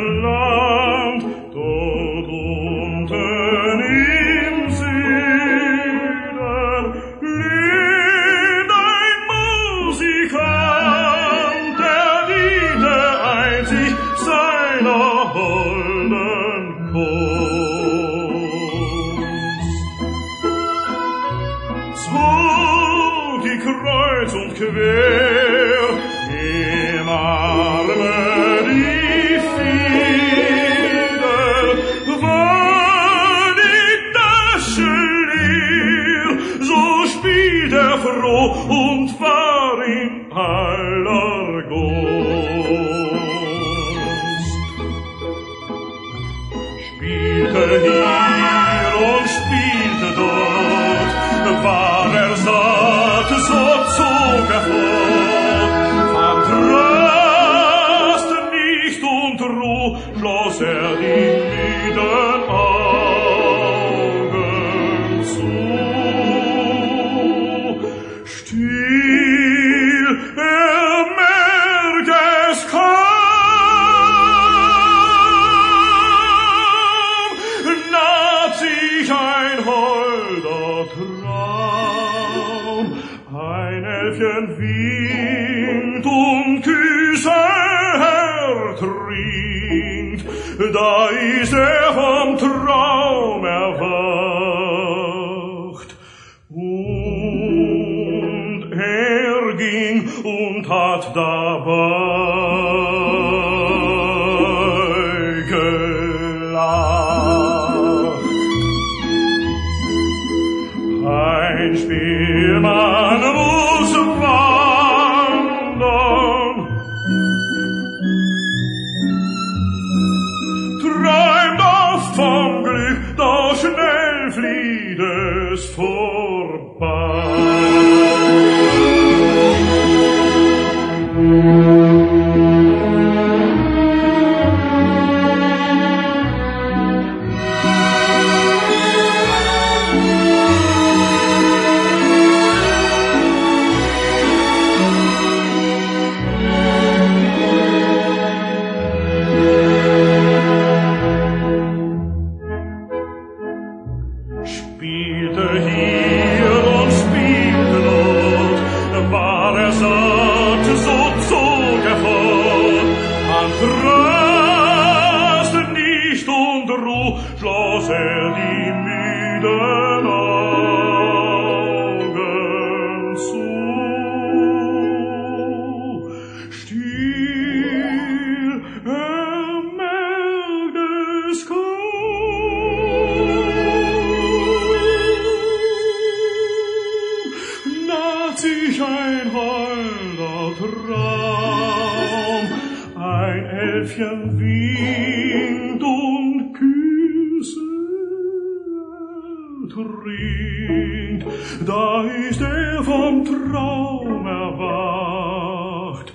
Land, dort unten im Süden, lebt ein Musikant, der diente einzig seiner holden Kunst. Zog die kreuz und quer, im Arme die Fiedel, war die Tasche leer, so spielt froh und war in aller Gunst. Spielte hier und spielte dort, war satt, so zog fort, fand Rast nicht und Ruh, schloss die müden Augen zu. Still, merkt es kaum, naht sich ein holder Traum, ein Elfchen winkt und Küsse trinkt, da ist vom Traum erwacht. Und ging und hat dabei gelacht. Ein Spielmann muss wandern, träumt oft vom Glück, doch schnell flieht es vorbei. Spielte hier und spielte dort, war satt, so zog fort, fand Rast nicht und Ruh, schloss die müden Augen zu. Still, merkt es sich ein holder Traum, ein Elfchen winkt und Küsse trinkt, da ist vom Traum erwacht.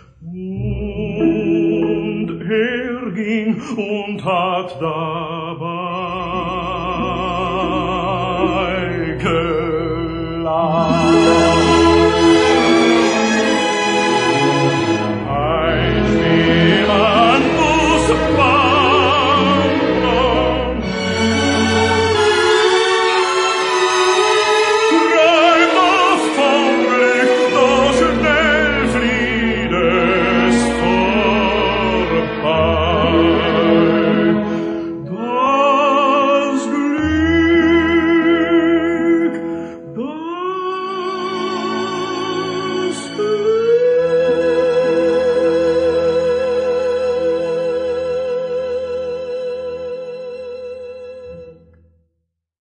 Und ging und hat dabei